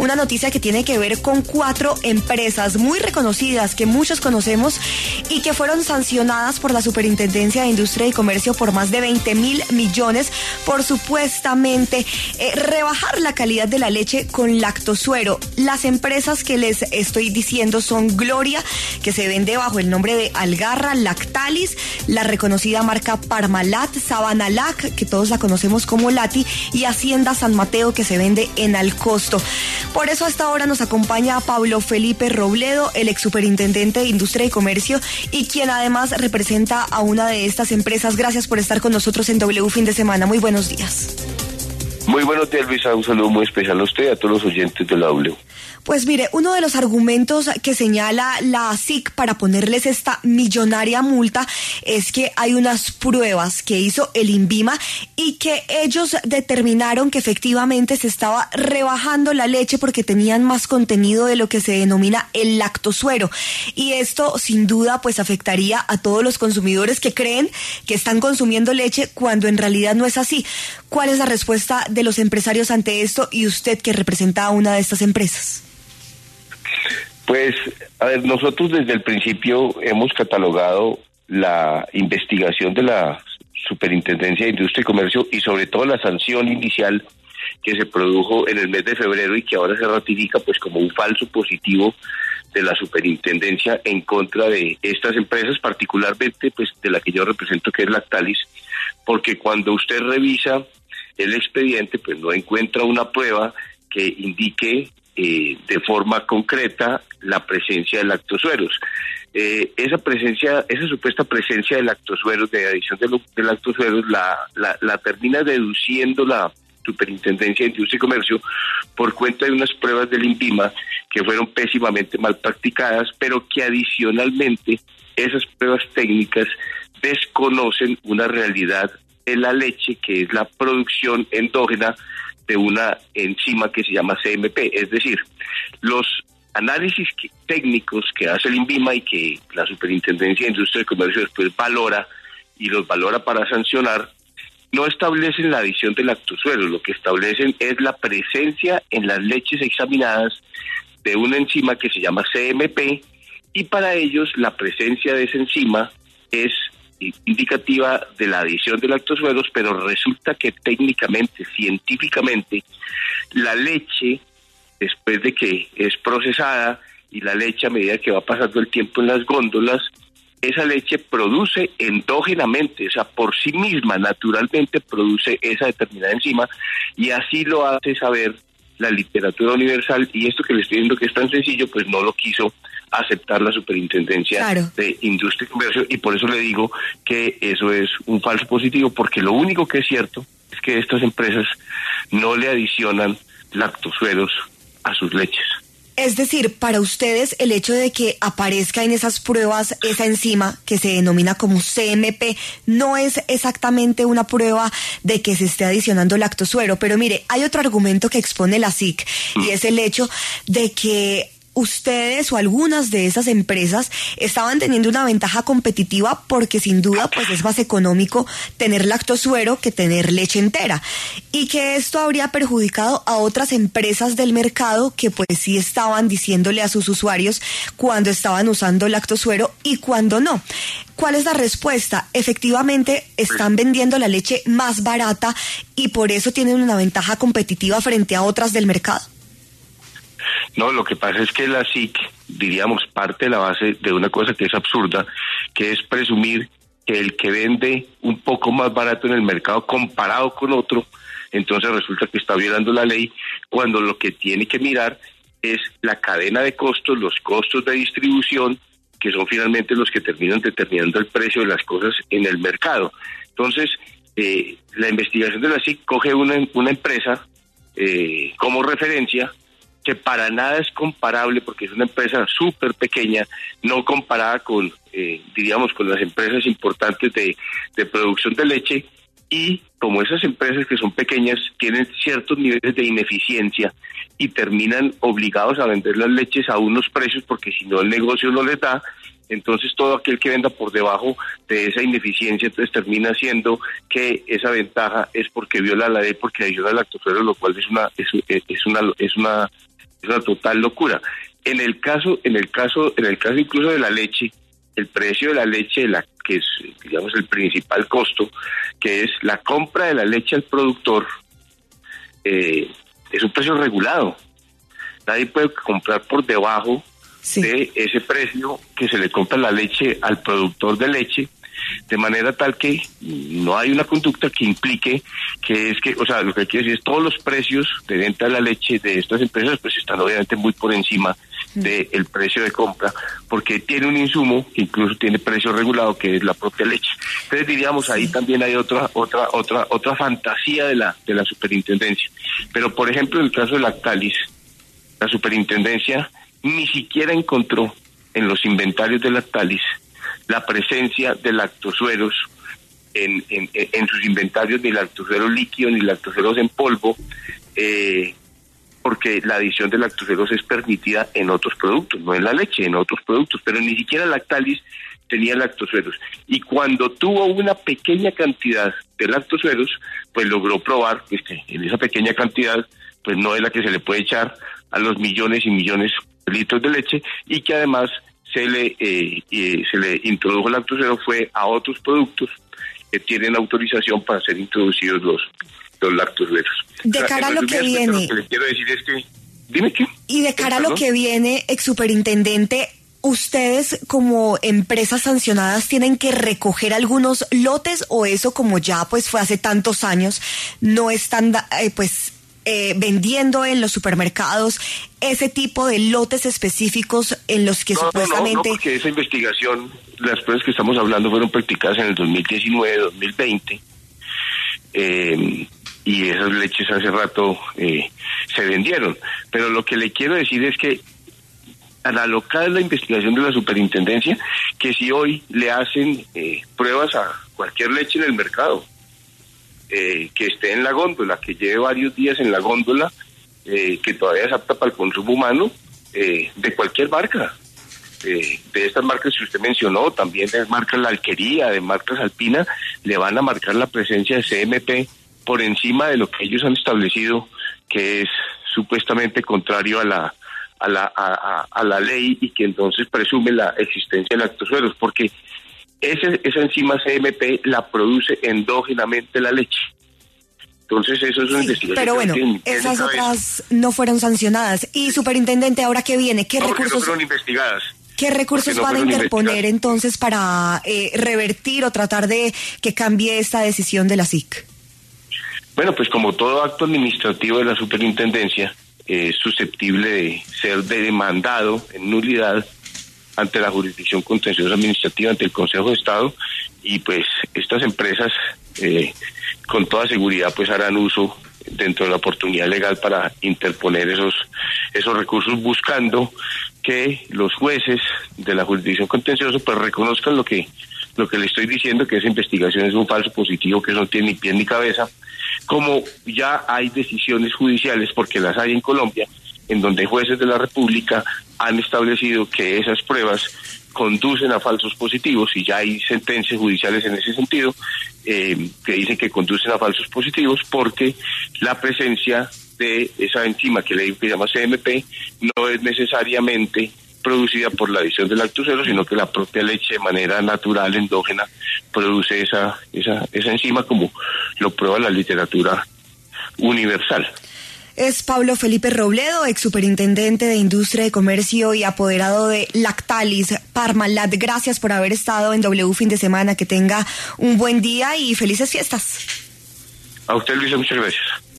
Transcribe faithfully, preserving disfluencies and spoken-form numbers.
una noticia que tiene que ver con cuatro empresas muy reconocidas que muchos conocemos y que fueron sancionadas por la Superintendencia de Industria y Comercio por más de veinte mil millones por supuestamente eh, rebajar la calidad de la leche con lactosuero. Las empresas que les estoy diciendo son Gloria, que se vende bajo el nombre de Algarra, Lactalis, la reconocida marca Parmalat, Sabanalac, que todos la conocemos como Lati, y Hacienda San Mateo, que se vende en Alcosto. Por eso a esta hora nos acompaña Pablo Felipe Robledo, el ex superintendente de Industria y Comercio, y quien además representa a una de estas empresas. Gracias por estar con nosotros en W Fin de Semana. Muy buenos días. Muy buenos días, Luisa. Un saludo muy especial a usted y a todos los oyentes de la W. Pues mire, uno de los argumentos que señala la S I C para ponerles esta millonaria multa es que hay unas pruebas que hizo el INVIMA y que ellos determinaron que efectivamente se estaba rebajando la leche porque tenían más contenido de lo que se denomina el lactosuero. Y esto sin duda pues afectaría a todos los consumidores que creen que están consumiendo leche cuando en realidad no es así. ¿Cuál es la respuesta de los empresarios ante esto y usted que representa a una de estas empresas? Pues, a ver, nosotros desde el principio hemos catalogado la investigación de la Superintendencia de Industria y Comercio y sobre todo la sanción inicial que se produjo en el mes de febrero y que ahora se ratifica pues como un falso positivo de la Superintendencia en contra de estas empresas, particularmente pues de la que yo represento, que es Lactalis, porque cuando usted revisa el expediente pues no encuentra una prueba que indique Eh, de forma concreta la presencia de lactosueros. Eh, esa presencia, esa supuesta presencia de lactosueros, de adición de, lo, de lactosueros, la, la, la termina deduciendo la Superintendencia de Industria y Comercio por cuenta de unas pruebas del INVIMA que fueron pésimamente mal practicadas, pero que adicionalmente esas pruebas técnicas desconocen una realidad de la leche, que es la producción endógena de una enzima que se llama C M P, es decir, los análisis que, técnicos que hace el INVIMA y que la Superintendencia de Industria y Comercio después valora y los valora para sancionar, no establecen la adición de lactosueros, lo que establecen es la presencia en las leches examinadas de una enzima que se llama C M P, y para ellos la presencia de esa enzima es indicativa de la adición de lactosueros, pero resulta que técnicamente, científicamente, la leche, después de que es procesada, y la leche a medida que va pasando el tiempo en las góndolas, esa leche produce endógenamente, o sea, por sí misma, naturalmente produce esa determinada enzima, y así lo hace saber la literatura universal, y esto que le estoy diciendo que es tan sencillo, pues no lo quiso aceptar la Superintendencia claro. de Industria y Comercio, y por eso le digo que eso es un falso positivo, porque lo único que es cierto es que estas empresas no le adicionan lactosueros a sus leches. Es decir, para ustedes el hecho de que aparezca en esas pruebas esa enzima que se denomina como C M P no es exactamente una prueba de que se esté adicionando lactosuero, pero mire, hay otro argumento que expone la S I C mm. y es el hecho de que ustedes o algunas de esas empresas estaban teniendo una ventaja competitiva porque sin duda pues es más económico tener lactosuero que tener leche entera, y que esto habría perjudicado a otras empresas del mercado que pues sí estaban diciéndole a sus usuarios cuando estaban usando lactosuero y cuando no. ¿Cuál es la respuesta? Efectivamente están vendiendo la leche más barata y por eso tienen una ventaja competitiva frente a otras del mercado. No, lo que pasa es que la S I C, diríamos, parte de la base de una cosa que es absurda, que es presumir que el que vende un poco más barato en el mercado comparado con otro, entonces resulta que está violando la ley, cuando lo que tiene que mirar es la cadena de costos, los costos de distribución, que son finalmente los que terminan determinando el precio de las cosas en el mercado. Entonces, eh, la investigación de la S I C coge una, una empresa eh, como referencia, que para nada es comparable porque es una empresa súper pequeña, no comparada con, eh, diríamos, con las empresas importantes de, de producción de leche, y como esas empresas que son pequeñas tienen ciertos niveles de ineficiencia y terminan obligados a vender las leches a unos precios porque si no el negocio no les da, entonces todo aquel que venda por debajo de esa ineficiencia entonces termina siendo que esa ventaja es porque viola la ley, porque adiciona lactosuero, lo cual es una es, es una es una Es una total locura. En el caso, en el caso, en el caso incluso de la leche, el precio de la leche, la que es, digamos, el principal costo, que es la compra de la leche al productor, eh, es un precio regulado. Nadie puede comprar por debajo sí. de ese precio que se le compra la leche al productor de leche, de manera tal que no hay una conducta que implique que es que, o sea, lo que quiero decir es todos los precios de venta de la leche de estas empresas pues están obviamente muy por encima del precio de compra, porque tiene un insumo que incluso tiene precio regulado, que es la propia leche. Entonces diríamos ahí también hay otra otra otra otra fantasía de la de la superintendencia. Pero por ejemplo en el caso de Lactalis, la superintendencia ni siquiera encontró en los inventarios de Lactalis la presencia de lactosueros en, en, en sus inventarios, ni lactosueros líquidos ni lactosueros en polvo, eh, porque la adición de lactosueros es permitida en otros productos, no en la leche, en otros productos, pero ni siquiera Lactalis tenía lactosueros. Y cuando tuvo una pequeña cantidad de lactosueros, pues logró probar pues, que en esa pequeña cantidad pues no es la que se le puede echar a los millones y millones de litros de leche, y que además se le eh, eh, se le introdujo lactosuero fue a otros productos que tienen autorización para ser introducidos los los lactosueros. De cara a lo que viene, lo que le quiero decir es que, dime qué. Y de cara a lo que viene, ex superintendente, ¿ustedes como empresas sancionadas tienen que recoger algunos lotes, o eso, como ya pues fue hace tantos años, no están eh, pues eh, vendiendo en los supermercados ese tipo de lotes específicos en los que no, supuestamente... No, no, no, porque esa investigación, las pruebas que estamos hablando fueron practicadas en el dos mil diecinueve, dos mil veinte, eh, y esas leches hace rato eh, se vendieron. Pero lo que le quiero decir es que analogada es la investigación de la superintendencia, que si hoy le hacen eh, pruebas a cualquier leche en el mercado, eh, que esté en la góndola, que lleve varios días en la góndola, eh, que todavía es apta para el consumo humano, eh, de cualquier marca, eh, de estas marcas que usted mencionó, también de marcas La Alquería, de marcas Alpina, le van a marcar la presencia de C M P por encima de lo que ellos han establecido, que es supuestamente contrario a la a la a, a, a la ley, y que entonces presume la existencia de lactosueros, porque ese, esa enzima C M P la produce endógenamente la leche. Entonces eso es una sí, investigación. Pero bueno, en, esas en otras no fueron sancionadas. Y superintendente, ¿ahora qué viene? ¿Qué no, recursos no fueron investigadas? ¿Qué recursos no van a interponer entonces para eh, revertir o tratar de que cambie esta decisión de la S I C? Bueno, pues como todo acto administrativo de la superintendencia, es eh, susceptible de ser demandado en nulidad ante la jurisdicción contenciosa administrativa, ante el Consejo de Estado, y pues estas empresas eh, con toda seguridad pues harán uso dentro de la oportunidad legal para interponer esos esos recursos, buscando que los jueces de la jurisdicción contenciosa pues reconozcan lo que lo que le estoy diciendo, que esa investigación es un falso positivo, que eso no tiene ni pie ni cabeza, como ya hay decisiones judiciales, porque las hay en Colombia, en donde jueces de la República han establecido que esas pruebas conducen a falsos positivos, y ya hay sentencias judiciales en ese sentido, eh, que dicen que conducen a falsos positivos porque la presencia de esa enzima que le que llama C M P no es necesariamente producida por la adición del lactosuero, sino que la propia leche de manera natural, endógena, produce esa, esa, esa enzima, como lo prueba la literatura universal. Es Pablo Felipe Robledo, ex superintendente de Industria y Comercio y apoderado de Lactalis Parmalat. Gracias por haber estado en W Fin de Semana. Que tenga un buen día y felices fiestas. A usted, Luisa, muchas gracias.